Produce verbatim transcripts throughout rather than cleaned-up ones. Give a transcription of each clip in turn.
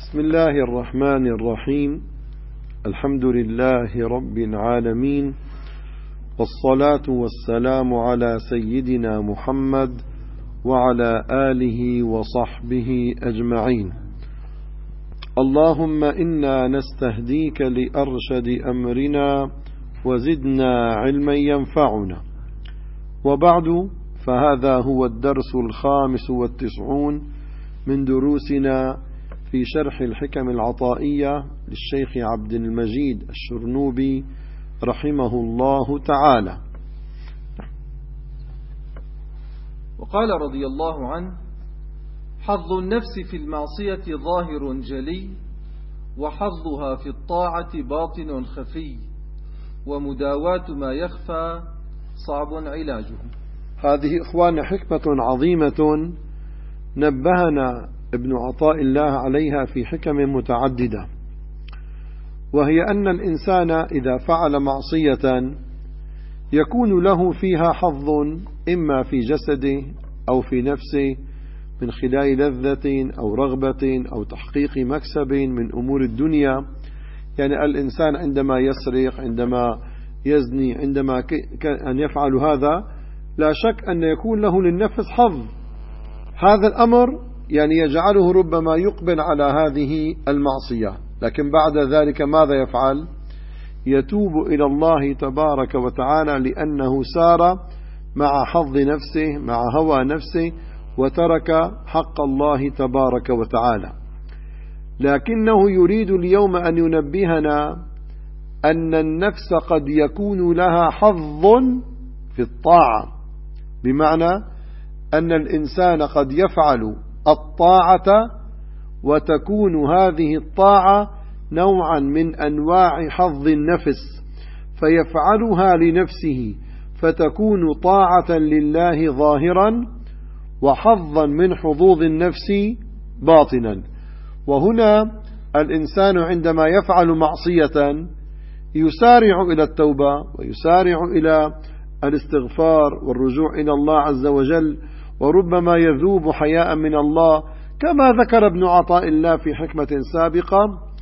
بسم الله الرحمن الرحيم. الحمد لله رب العالمين، والصلاة والسلام على سيدنا محمد وعلى آله وصحبه أجمعين. اللهم إنا نستهديك لأرشد أمرنا وزدنا علما ينفعنا. وبعد، فهذا هو الدرس الخامس والتسعون من دروسنا في شرح الحكم العطائية للشيخ عبد المجيد الشرنوبي رحمه الله تعالى. وقال رضي الله عنه: حظ النفس في المعصية ظاهر جلي، وحظها في الطاعة باطن خفي، ومداواة ما يخفى صعب علاجه. هذه إخوان حكمة عظيمة نبهنا ابن عطاء الله عليها في حكم متعددة، وهي أن الإنسان إذا فعل معصية يكون له فيها حظ، إما في جسده أو في نفسه من خلال لذة أو رغبة أو تحقيق مكسب من أمور الدنيا. يعني الإنسان عندما يسرق، عندما يزني، عندما أن يفعل هذا، لا شك أن يكون له للنفس حظ. هذا الأمر يعني يجعله ربما يقبل على هذه المعصية، لكن بعد ذلك ماذا يفعل؟ يتوب إلى الله تبارك وتعالى، لأنه سار مع حظ نفسه، مع هوى نفسه، وترك حق الله تبارك وتعالى. لكنه يريد اليوم أن ينبهنا أن النفس قد يكون لها حظ في الطاعة، بمعنى أن الإنسان قد يفعل الطاعة وتكون هذه الطاعة نوعا من أنواع حظ النفس، فيفعلها لنفسه فتكون طاعة لله ظاهرا، وحظا من حظوظ النفس باطنا. وهنا الإنسان عندما يفعل معصية يسارع إلى التوبة، ويسارع إلى الاستغفار والرجوع إلى الله عز وجل، وربما يذوب حياء من الله، كما ذكر ابن عطاء الله في حكمة سابقة: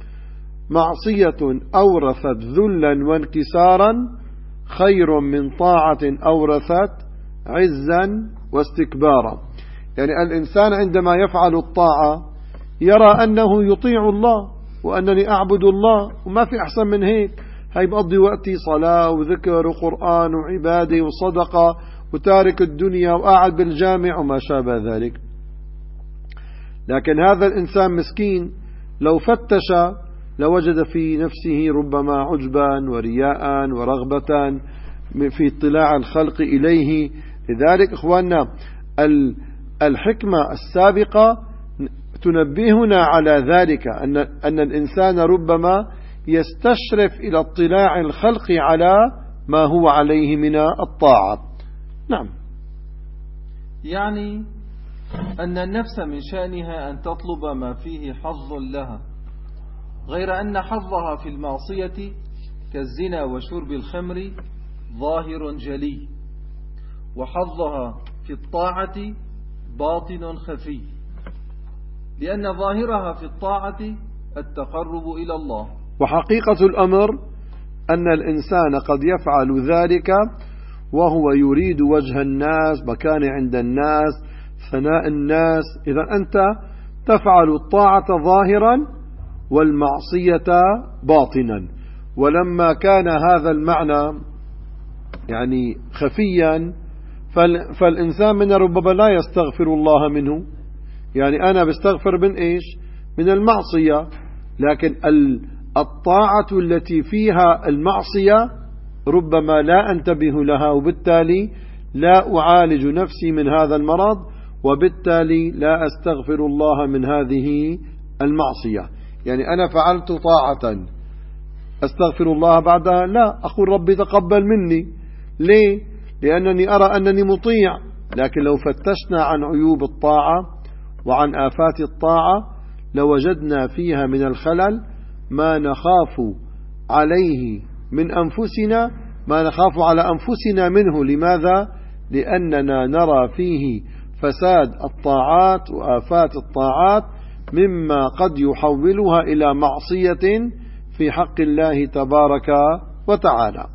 معصية أورثت ذلا وانكسارا خير من طاعة أورثت عزا واستكبارا. يعني الإنسان عندما يفعل الطاعة يرى أنه يطيع الله، وأنني أعبد الله وما في أحسن من هيك، هاي بقضي وقتي صلاة وذكر وقرآن وعبادة وصدقة، وتارك الدنيا وقاعد بالجامع وما شابه ذلك. لكن هذا الإنسان مسكين لو فتش لوجد في نفسه ربما عجبا ورياء ورغبة في اطلاع الخلق إليه. لذلك إخواننا الحكمة السابقة تنبهنا على ذلك، أن, أن الإنسان ربما يستشرف إلى اطلاع الخلق على ما هو عليه من الطاعة. نعم، يعني أن النفس من شأنها أن تطلب ما فيه حظ لها، غير أن حظها في المعصية كالزنا وشرب الخمر ظاهر جلي، وحظها في الطاعة باطن خفي، لأن ظاهرها في الطاعة التقرب إلى الله. وحقيقة الأمر أن الإنسان قد يفعل ذلك وهو يريد وجه الناس، مكان عند الناس، ثناء الناس. إذا أنت تفعل الطاعة ظاهرا والمعصية باطنا. ولما كان هذا المعنى يعني خفيا، فالإنسان من ربما لا يستغفر الله منه. يعني أنا بستغفر من إيش؟ من المعصية، لكن الطاعة التي فيها المعصية ربما لا أنتبه لها، وبالتالي لا أعالج نفسي من هذا المرض، وبالتالي لا أستغفر الله من هذه المعصية. يعني أنا فعلت طاعة أستغفر الله بعدها؟ لا، أقول ربي تقبل مني. ليه؟ لأنني أرى أنني مطيع. لكن لو فتشنا عن عيوب الطاعة وعن آفات الطاعة لوجدنا فيها من الخلل ما نخاف عليه من أنفسنا، ما نخاف على أنفسنا منه. لماذا؟ لأننا نرى فيه فساد الطاعات وآفات الطاعات مما قد يحولها إلى معصية في حق الله تبارك وتعالى.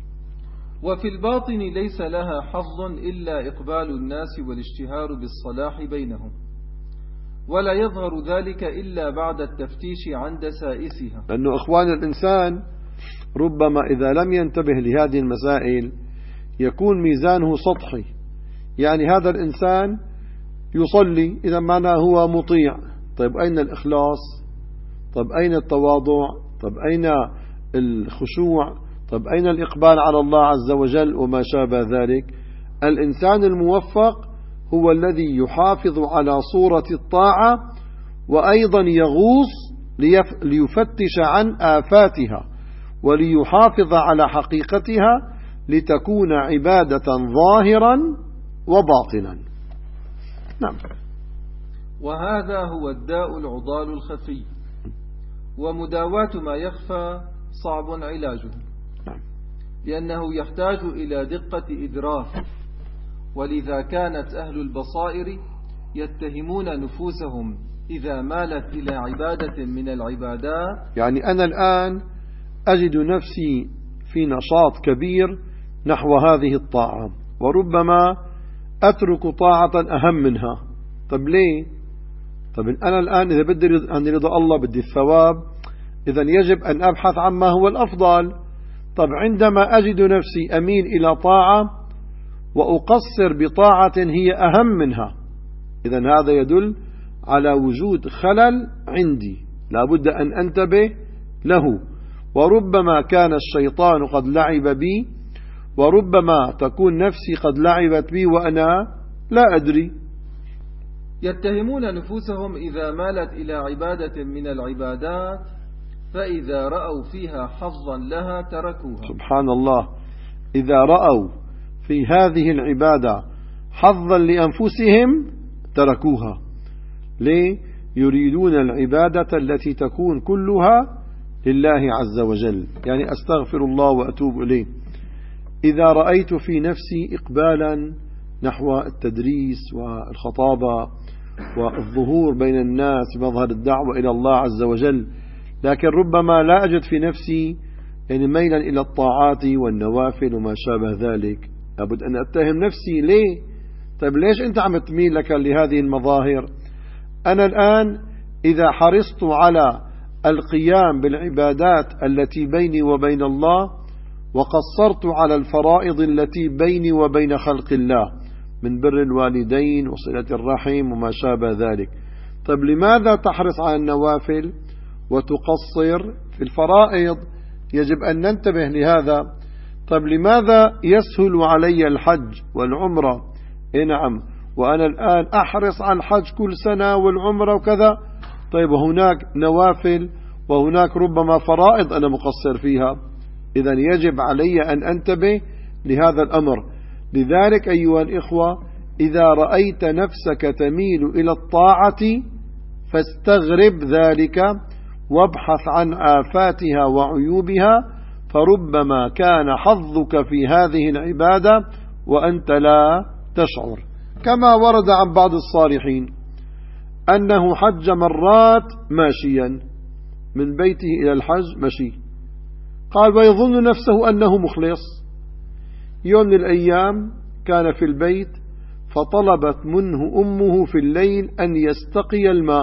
وفي الباطن ليس لها حظ إلا إقبال الناس والاشتهار بالصلاح بينهم، ولا يظهر ذلك إلا بعد التفتيش عن دسائسها. لأنه إخوان الإنسان ربما إذا لم ينتبه لهذه المسائل يكون ميزانه سطحي، يعني هذا الإنسان يصلي إذا معناه هو مطيع، طيب أين الإخلاص؟ طيب أين التواضع؟ طيب أين الخشوع؟ طيب أين الإقبال على الله عز وجل وما شابه ذلك؟ الإنسان الموفق هو الذي يحافظ على صورة الطاعة وأيضا يغوص ليفتش عن آفاتها وليحافظ على حقيقتها لتكون عبادة ظاهرا وباطنا. نعم. وهذا هو الداء العضال الخفي، ومداواة ما يخفى صعب علاجه، لأنه يحتاج إلى دقة إدراك، ولذا كانت أهل البصائر يتهمون نفوسهم إذا مالت إلى عبادة من العبادات. يعني أنا الآن أجد نفسي في نشاط كبير نحو هذه الطاعة، وربما أترك طاعة أهم منها. طب ليه؟ طب أنا الآن إذا بدي أن رضا الله بدي الثواب، إذا يجب أن أبحث عن ما هو الأفضل. طب عندما أجد نفسي أميل إلى طاعة وأقصر بطاعة هي أهم منها، إذا هذا يدل على وجود خلل عندي لابد أن أنتبه له. وربما كان الشيطان قد لعب بي، وربما تكون نفسي قد لعبت بي وأنا لا أدري. يتهمون نفوسهم إذا مالت إلى عبادة من العبادات، فإذا رأوا فيها حظا لها تركوها. سبحان الله، إذا رأوا في هذه العبادة حظا لأنفسهم تركوها. ليه؟ يريدون العبادة التي تكون كلها لله عز وجل، يعني أستغفر الله وأتوب إليه. إذا رأيت في نفسي إقبالا نحو التدريس والخطابة والظهور بين الناس بمظهر الدعوة إلى الله عز وجل، لكن ربما لا أجد في نفسي يعني ميلا إلى الطاعات والنوافل وما شابه ذلك، لابد أن أتهم نفسي. ليه؟ طيب ليش أنت عم تميل لك لهذه المظاهر؟ أنا الآن إذا حرصت على القيام بالعبادات التي بيني وبين الله وقصرت على الفرائض التي بيني وبين خلق الله من بر الوالدين وصلة الرحم وما شابه ذلك، طيب لماذا تحرص على النوافل وتقصر في الفرائض؟ يجب أن ننتبه لهذا. طيب لماذا يسهل علي الحج والعمرة؟ إيه نعم، وأنا الآن أحرص على الحج كل سنة والعمرة وكذا، طيب هناك نوافل وهناك ربما فرائض أنا مقصر فيها، إذا يجب علي أن أنتبه لهذا الأمر. لذلك أيها الإخوة، إذا رأيت نفسك تميل إلى الطاعة فاستغرب ذلك وابحث عن آفاتها وعيوبها، فربما كان حظك في هذه العبادة وأنت لا تشعر. كما ورد عن بعض الصالحين أنه حج مرات ماشيا من بيته إلى الحج مشي، قال ويظن نفسه أنه مخلص. يوم من الأيام كان في البيت فطلبت منه أمه في الليل أن يستقي الماء،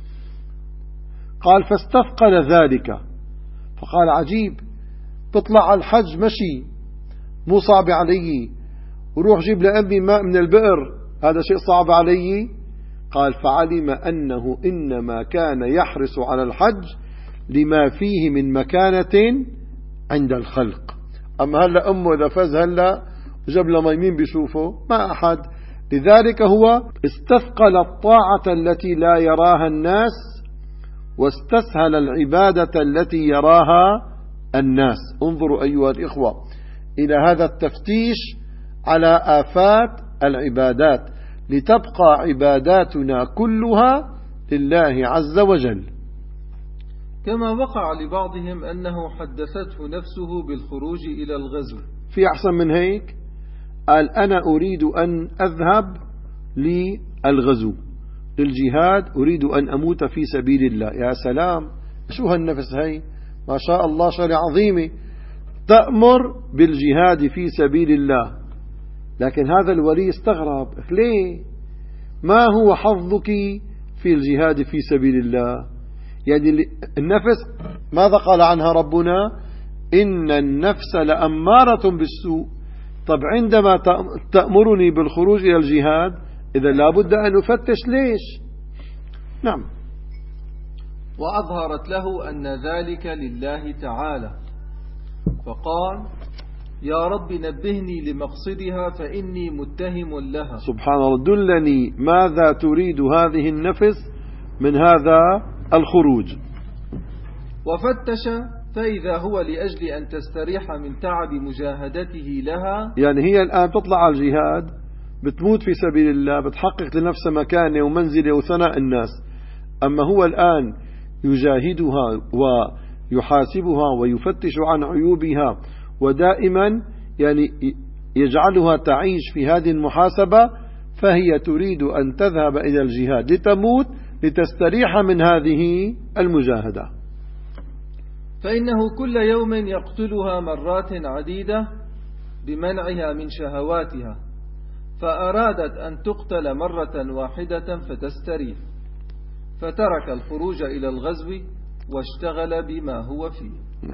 قال فاستثقل ذلك، فقال عجيب، تطلع على الحج مشي مو صعب علي، وروح جيب لأمي ماء من البئر هذا شيء صعب علي. قال فعلم أنه إنما كان يحرص على الحج لما فيه من مكانة عند الخلق. أما هلأ أمه إذا فاز هلأ وجاب له مين بيشوفه؟ ما أحد. لذلك هو استثقل الطاعة التي لا يراها الناس واستسهل العبادة التي يراها الناس. انظروا أيها الإخوة إلى هذا التفتيش على آفات العبادات لتبقى عباداتنا كلها لله عز وجل. كما وقع لبعضهم أنه حدثته نفسه بالخروج إلى الغزو. في أحسن من هيك؟ قال أنا أريد أن أذهب للغزو، للجهاد أريد أن أموت في سبيل الله. يا سلام، شو هالنفس هاي، ما شاء الله، شغلة عظيمة، تأمر بالجهاد في سبيل الله. لكن هذا الولي استغرب، ليه؟ ما هو حظك في الجهاد في سبيل الله؟ يعني النفس ماذا قال عنها ربنا؟ إن النفس لأمارة بالسوء. طب عندما تأمرني بالخروج إلى الجهاد إذا لابد أن أفتش ليش. نعم. وأظهرت له أن ذلك لله تعالى، فقال يا رب نبهني لمقصدها فإني متهم لها. سبحان الله، دلني ماذا تريد هذه النفس من هذا الخروج. وفتش فإذا هو لأجل أن تستريح من تعب مجاهدته لها. يعني هي الآن تطلع على الجهاد، بتموت في سبيل الله، بتحقق لنفسها مكانة ومنزلة وثناء الناس. أما هو الآن يجاهدها ويحاسبها ويفتش عن عيوبها، ودائما يعني يجعلها تعيش في هذه المحاسبة، فهي تريد أن تذهب إلى الجهاد لتموت لتستريح من هذه المجاهدة. فإنه كل يوم يقتلها مرات عديدة بمنعها من شهواتها، فأرادت أن تقتل مرة واحدة فتستريح، فترك الخروج إلى الغزو واشتغل بما هو فيه.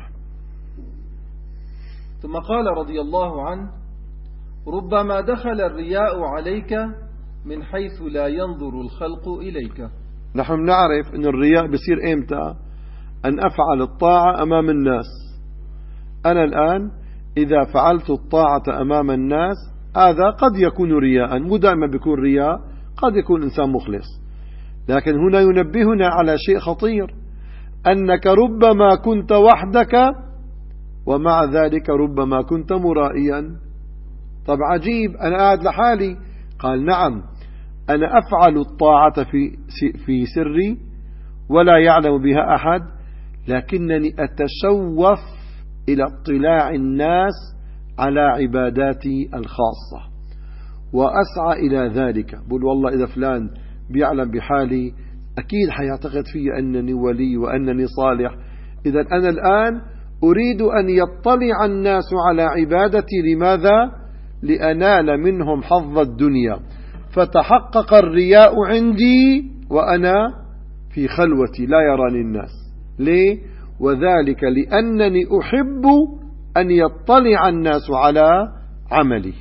ثم قال رضي الله عنه ربما دخل الرياء عليك من حيث لا ينظر الخلق إليك. نحن نعرف أن الرياء بصير إمتى؟ أن أفعل الطاعة أمام الناس. أنا الآن إذا فعلت الطاعة أمام الناس هذا قد يكون رياء، مو دائما بيكون رياء، قد يكون إنسان مخلص. لكن هنا ينبهنا على شيء خطير، أنك ربما كنت وحدك ومع ذلك ربما كنت مرائيا. طب عجيب، أنا قاعد لحالي. قال نعم، أنا أفعل الطاعة في في سري ولا يعلم بها أحد، لكنني أتشوف إلى اطلاع الناس على عباداتي الخاصة وأسعى إلى ذلك. بقول والله إذا فلان بيعلم بحالي أكيد حيعتقد في أنني ولي وأنني صالح. إذا أنا الآن أريد أن يطلع الناس على عبادتي. لماذا؟ لأنال منهم حظ الدنيا. فتحقق الرياء عندي وأنا في خلوتي لا يراني الناس. ليه؟ وذلك لأنني أحب أن يطلع الناس على عملي.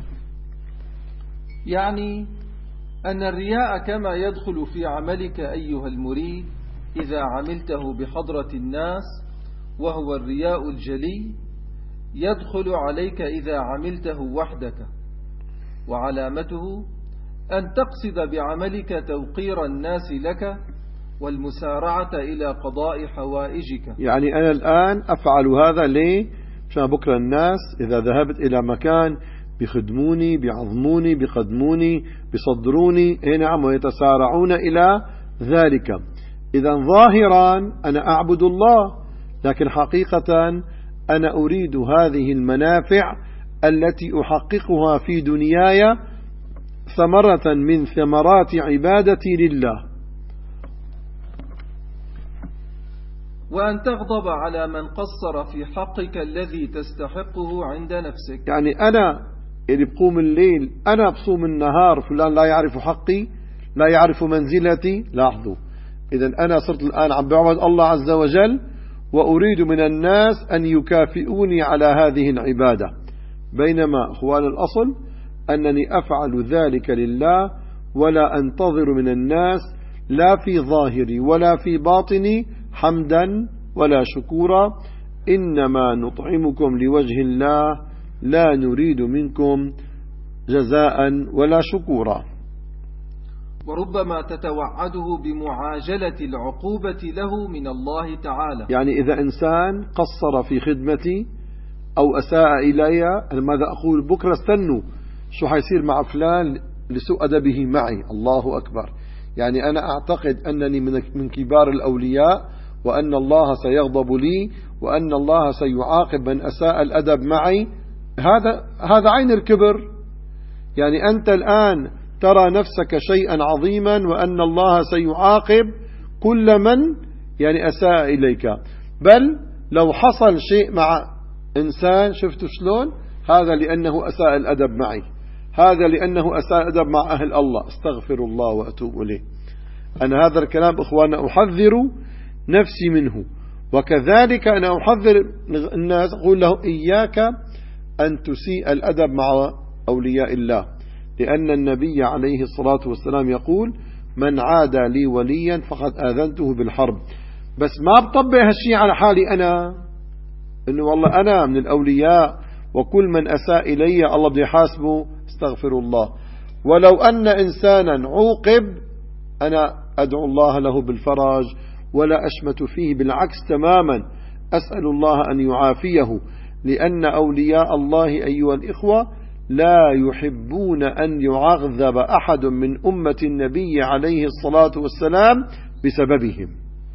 يعني أن الرياء كما يدخل في عملك أيها المريد إذا عملته بحضرة الناس، وهو الرياء الجلي، يدخل عليك إذا عملته وحدك، وعلامته أن تقصد بعملك توقير الناس لك والمسارعة إلى قضاء حوائجك. يعني أنا الآن أفعل هذا ليه؟ عشان بكرة الناس إذا ذهبت إلى مكان بيخدموني بيعظموني بيقدموني بيصدروني، إيه نعم، ويتسارعون إلى ذلك. إذا ظاهرا أنا أعبد الله، لكن حقيقة أنا أريد هذه المنافع التي أحققها في دنياي ثمرة من ثمرات عبادتي لله. وأن تغضب على من قصر في حقك الذي تستحقه عند نفسك. يعني أنا اللي بقوم الليل، أنا بصوم النهار، فلان لا يعرف حقي، لا يعرف منزلتي. لاحظوا، إذا أنا صرت الآن عم بعبد الله عز وجل وأريد من الناس أن يكافئوني على هذه العبادة، بينما أخوان الأصل أنني أفعل ذلك لله ولا أنتظر من الناس لا في ظاهري ولا في باطني حمدا ولا شكورا، إنما نطعمكم لوجه الله لا نريد منكم جزاء ولا شكورا. وربما تتوعده بمعاجلة العقوبة له من الله تعالى. يعني إذا إنسان قصر في خدمتي أو أساء إلي، أنا ماذا أقول؟ بكرة استنوا شو حيصير مع فلان لسوء أدبه معي. الله أكبر. يعني أنا أعتقد أنني من كبار الأولياء، وأن الله سيغضب لي، وأن الله سيعاقب من أساء الأدب معي. هذا هذا عين الكبر. يعني أنت الآن ترى نفسك شيئا عظيما وأن الله سيعاقب كل من يعني أساء إليك. بل لو حصل شيء مع إنسان شفتوا شلون، هذا لأنه أساء الأدب معي، هذا لأنه أساء الأدب مع أهل الله، استغفر الله وأتوب إليه. أنا هذا الكلام إخواننا أحذر نفسي منه، وكذلك أنا أحذر الناس أقول له إياك أن تسيء الأدب مع أولياء الله، لأن النبي عليه الصلاة والسلام يقول من عادى لي وليا فقد آذنته بالحرب. بس ما بطبق هالشيء على حالي أنا، إنه والله أنا من الأولياء وكل من أساء إلي الله بده يحاسبه، استغفر الله. ولو أن إنسانا عوقب أنا أدعو الله له بالفرج ولا أشمت فيه، بالعكس تماما أسأل الله أن يعافيه، لأن أولياء الله أيها الإخوة لا يحبون أن يعذب أحد من أمة النبي عليه الصلاة والسلام بسببهم.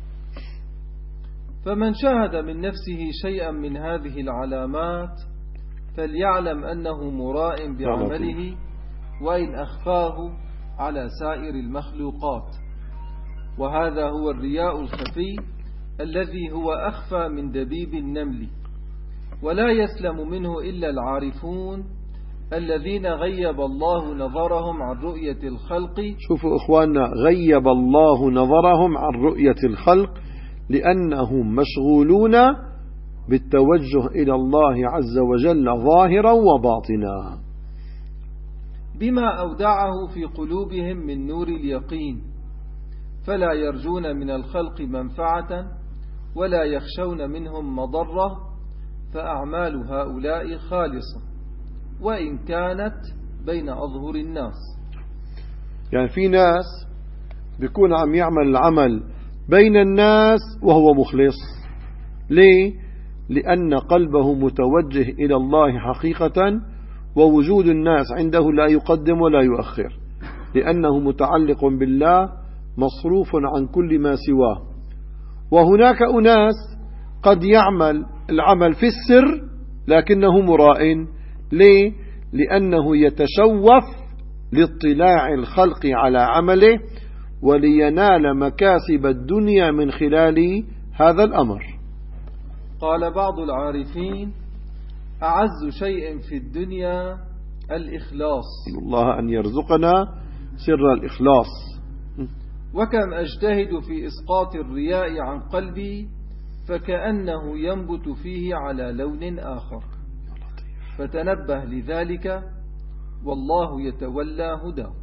فمن شاهد من نفسه شيئا من هذه العلامات فليعلم أنه مراء بعمله وإن أخفاه على سائر المخلوقات، وهذا هو الرياء الخفي الذي هو أخفى من دبيب النمل، ولا يسلم منه إلا العارفون الذين غيب الله نظرهم عن رؤية الخلق. شوفوا إخواننا، غيب الله نظرهم عن رؤية الخلق لأنهم مشغولون بالتوجه إلى الله عز وجل ظاهرا وباطنا، بما أودعه في قلوبهم من نور اليقين، فلا يرجون من الخلق منفعة ولا يخشون منهم مضرة، فأعمال هؤلاء خالصة وإن كانت بين أظهر الناس. يعني في ناس بيكون عم يعمل العمل بين الناس وهو مخلص. ليه؟ لأن قلبه متوجه إلى الله حقيقة، ووجود الناس عنده لا يقدم ولا يؤخر، لأنه متعلق بالله مصروف عن كل ما سواه. وهناك أناس قد يعمل العمل في السر لكنه مراء. ليه؟ لأنه يتشوف لاطلاع الخلق على عمله ولينال مكاسب الدنيا من خلال هذا الأمر. قال بعض العارفين أعز شيء في الدنيا الإخلاص. الله أن يرزقنا سر الإخلاص. وكم أجتهد في إسقاط الرياء عن قلبي فكأنه ينبت فيه على لون آخر، فتنبه لذلك والله يتولى هداك.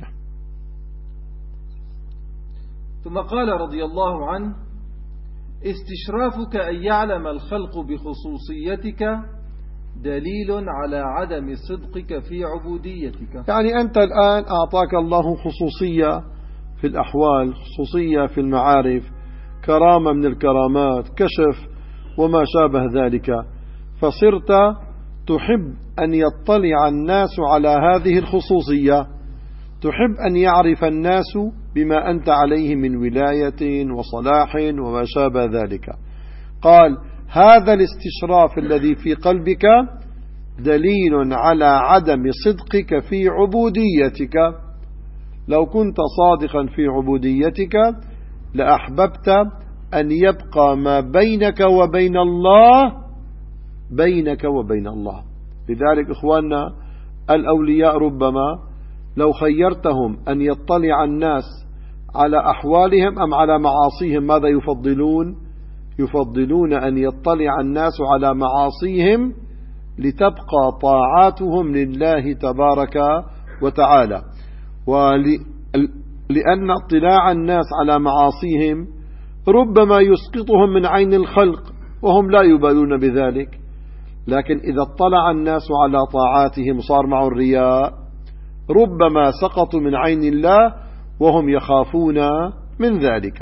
ثم قال رضي الله عنه استشرافك أن يعلم الخلق بخصوصيتك دليل على عدم صدقك في عبوديتك. يعني أنت الآن أعطاك الله خصوصية في الأحوال، خصوصية في المعارف، كرامة من الكرامات، كشف وما شابه ذلك، فصرت تحب أن يطلع الناس على هذه الخصوصية، تحب أن يعرف الناس بما أنت عليه من ولاية وصلاح وما شابه ذلك. قال هذا الاستشراف الذي في قلبك دليل على عدم صدقك في عبوديتك. لو كنت صادقا في عبوديتك لأحببت أن يبقى ما بينك وبين الله بينك وبين الله. لذلك إخواننا الأولياء ربما لو خيرتهم أن يطلع الناس على أحوالهم أم على معاصيهم ماذا يفضلون؟ يفضلون أن يطلع الناس على معاصيهم لتبقى طاعاتهم لله تبارك وتعالى. ولأن اطلاع الناس على معاصيهم ربما يسقطهم من عين الخلق وهم لا يبالون بذلك، لكن إذا اطلع الناس على طاعاتهم صار معه الرياء، ربما سقطوا من عين الله وهم يخافون من ذلك.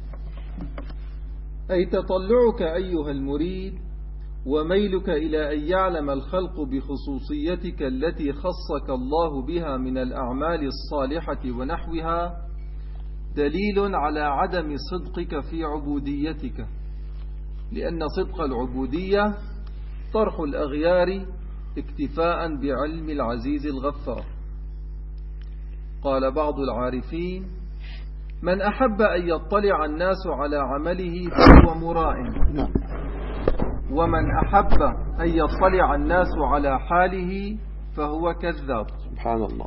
أي تطلعك أيها المريد وميلك إلى أن يعلم الخلق بخصوصيتك التي خصك الله بها من الأعمال الصالحة ونحوها دليل على عدم صدقك في عبوديتك، لأن صدق العبودية طرح الأغيار اكتفاء بعلم العزيز الغفار. قال بعض العارفين: من أحب أن يطلع الناس على عمله فهو مرائن، ومن أحب أن يطلع الناس على حاله فهو كذاب. سبحان الله.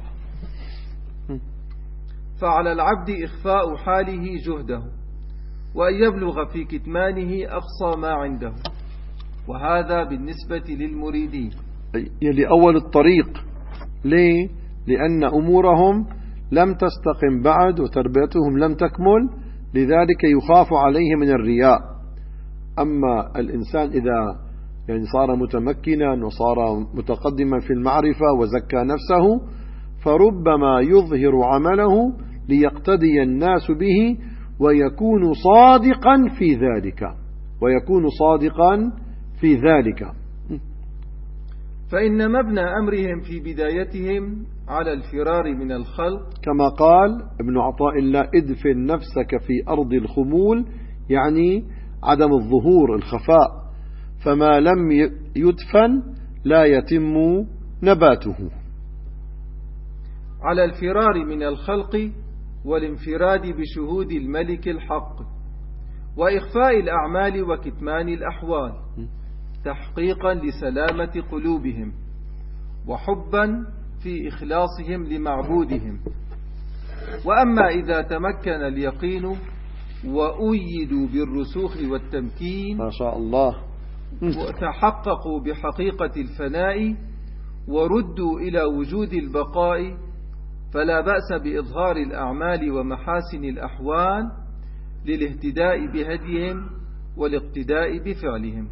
فعلى العبد إخفاء حاله جهده، وأن يبلغ في كتمانه أقصى ما عنده، وهذا بالنسبة للمريدين. يلي أول الطريق. ليه؟ لأن أمورهم لم تستقم بعد وتربيتهم لم تكمل، لذلك يخاف عليه من الرياء. أما الإنسان إذا يعني صار متمكنا وصار متقدما في المعرفة وزكى نفسه، فربما يظهر عمله ليقتدي الناس به ويكون صادقا في ذلك ويكون صادقا في ذلك فإن مبنى أمرهم في بدايتهم على الفرار من الخلق، كما قال ابن عطاء الله: ادفن نفسك في أرض الخمول، يعني عدم الظهور، الخفاء، فما لم يدفن لا يتم نباته. على الفرار من الخلق والانفراد بشهود الملك الحق، وإخفاء الأعمال وكتمان الأحوال، تحقيقا لسلامة قلوبهم، وحبا في إخلاصهم لمعبودهم. وأما إذا تمكن اليقين وأيدوا بالرسوخ والتمكين، ما شاء الله، وتحققوا بحقيقة الفناء وردوا إلى وجود البقاء، فلا بأس بإظهار الأعمال ومحاسن الأحوال للاهتداء بهديهم والاقتداء بفعلهم.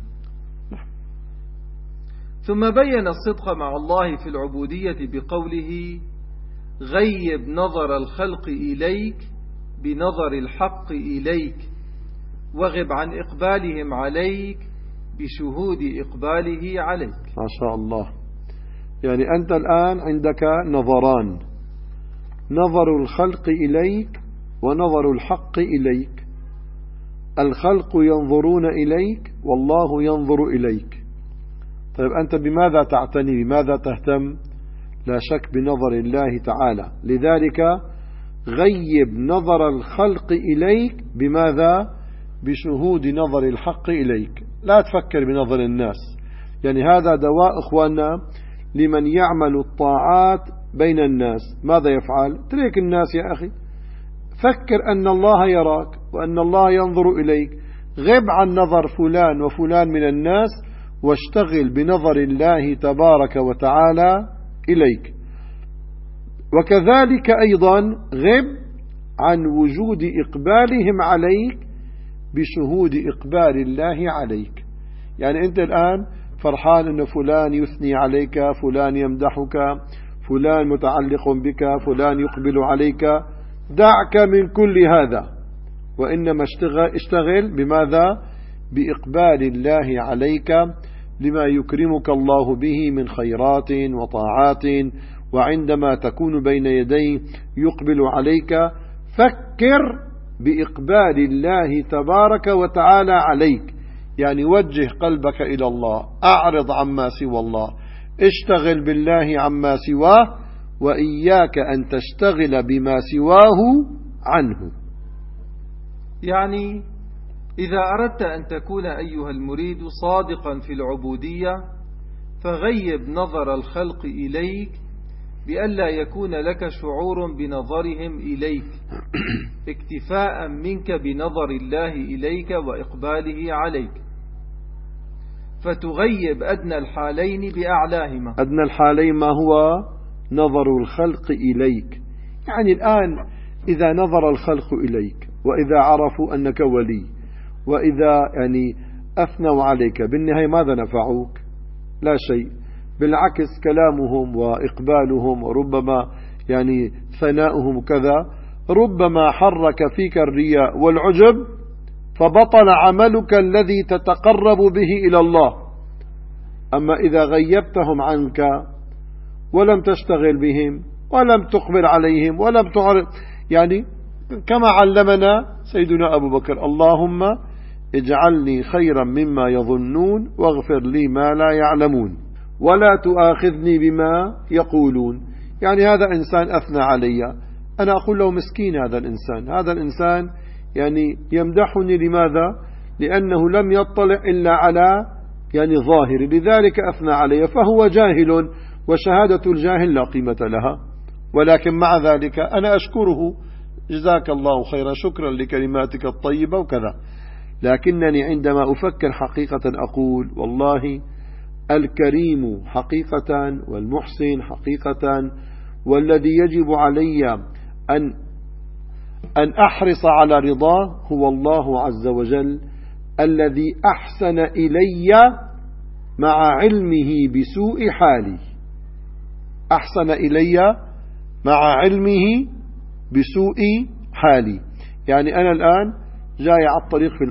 ثم بين الصدق مع الله في العبودية بقوله: غيب نظر الخلق إليك بنظر الحق إليك، وغب عن إقبالهم عليك بشهود إقباله عليك. ما شاء الله. يعني أنت الآن عندك نظران: نظر الخلق إليك ونظر الحق إليك. الخلق ينظرون إليك والله ينظر إليك. طيب أنت بماذا تعتني؟ بماذا تهتم؟ لا شك بنظر الله تعالى. لذلك غيب نظر الخلق إليك بماذا؟ بشهود نظر الحق إليك. لا تفكر بنظر الناس. يعني هذا دواء إخواننا لمن يعمل الطاعات بين الناس. ماذا يفعل؟ ترك الناس يا أخي، فكر أن الله يراك وأن الله ينظر إليك. غب عن نظر فلان وفلان من الناس واشتغل بنظر الله تبارك وتعالى إليك. وكذلك أيضا غب عن وجود إقبالهم عليك بشهود إقبال الله عليك. يعني أنت الآن فرحان أن فلان يثني عليك، فلان يمدحك، فلان متعلق بك، فلان يقبل عليك. دعك من كل هذا، وإنما اشتغل بماذا؟ بإقبال الله عليك لما يكرمك الله به من خيرات وطاعات. وعندما تكون بين يديه يقبل عليك، فكر بإقبال الله تبارك وتعالى عليك. يعني وجه قلبك إلى الله، أعرض عما سوى الله، اشتغل بالله عما سواه، وإياك أن تشتغل بما سواه عنه. يعني إذا أردت أن تكون أيها المريد صادقا في العبودية، فغيب نظر الخلق إليك بألا يكون لك شعور بنظرهم إليك، اكتفاء منك بنظر الله إليك وإقباله عليك، فتغيب أدنى الحالين بأعلاهما. أدنى الحالين ما هو؟ نظر الخلق إليك. يعني الآن إذا نظر الخلق إليك وإذا عرفوا أنك ولي وإذا يعني أثنوا عليك، بالنهاية ماذا نفعوك؟ لا شيء. بالعكس كلامهم وإقبالهم وربما يعني ثناؤهم كذا ربما حرك فيك الرياء والعجب، فبطل عملك الذي تتقرب به إلى الله. أما إذا غيبتهم عنك ولم تشتغل بهم ولم تقبل عليهم ولم تعرض، يعني كما علمنا سيدنا أبو بكر: اللهم اجعلني خيرا مما يظنون واغفر لي ما لا يعلمون ولا تؤاخذني بما يقولون. يعني هذا إنسان أثنى علي، أنا أقول له مسكين هذا الإنسان، هذا الإنسان يعني يمدحني لماذا؟ لأنه لم يطلع إلا على يعني ظاهر، لذلك أثنى علي، فهو جاهل، وشهادة الجاهل لا قيمة لها. ولكن مع ذلك أنا أشكره، جزاك الله خيرا، شكرا لكلماتك الطيبة وكذا. لكنني عندما أفكر حقيقة أقول والله الكريم حقيقة والمحسن حقيقة، والذي يجب علي أن أن أحرص على رضاه هو الله عز وجل، الذي أحسن إلي مع علمه بسوء حالي، أحسن إلي مع علمه بسوء حالي. يعني أنا الآن جاي على الطريق، في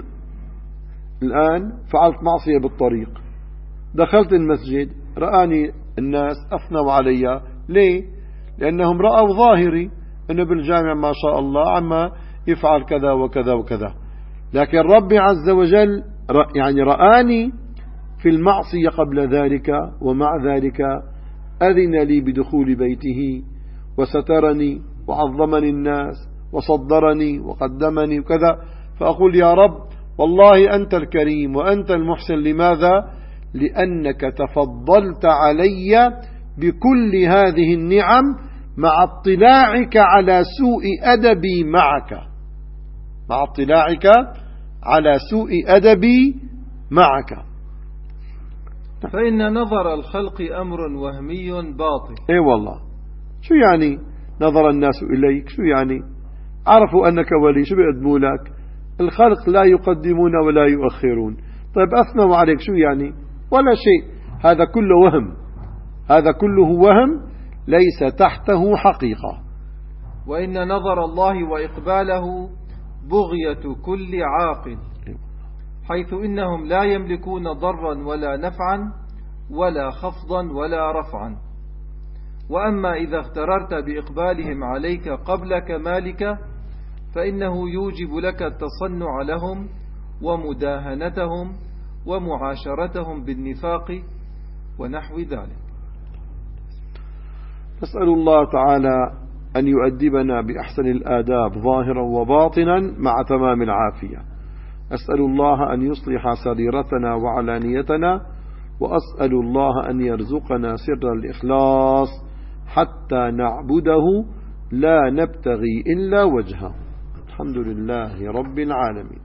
الآن فعلت معصية بالطريق، دخلت المسجد، رآني الناس أثنوا علي، ليه؟ لأنهم رأوا ظاهري أنه بالجامع ما شاء الله عما يفعل كذا وكذا وكذا، لكن ربي عز وجل يعني رآني في المعصية قبل ذلك، ومع ذلك أذن لي بدخول بيته وسترني وعظمني الناس وصدرني وقدمني وكذا. فأقول يا رب والله أنت الكريم وأنت المحسن. لماذا؟ لأنك تفضلت علي بكل هذه النعم مع اطلاعك على سوء أدبي معك، مع اطلاعك على سوء أدبي معك. فإن نظر الخلق أمر وهمي باطل. اي والله، شو يعني نظر الناس إليك؟ شو يعني عرفوا أنك ولي؟ شو بيقدموا لك؟ الخلق لا يقدمون ولا يؤخرون. طيب أثنوا عليك، شو يعني؟ ولا شيء. هذا كله وهم، هذا كله وهم ليس تحته حقيقة. وإن نظر الله وإقباله بغية كل عاقل، حيث إنهم لا يملكون ضرا ولا نفعا ولا خفضا ولا رفعا. وأما إذا اغتررت بإقبالهم عليك قبل كمالك فإنه يوجب لك التصنع لهم ومداهنتهم ومعاشرتهم بالنفاق ونحو ذلك. نسأل الله تعالى أن يؤدبنا بأحسن الآداب ظاهرا وباطنا مع تمام العافية. أسأل الله أن يصلح سريرتنا وعلانيتنا، وأسأل الله أن يرزقنا سر الإخلاص حتى نعبده لا نبتغي إلا وجهه. الحمد لله رب العالمين.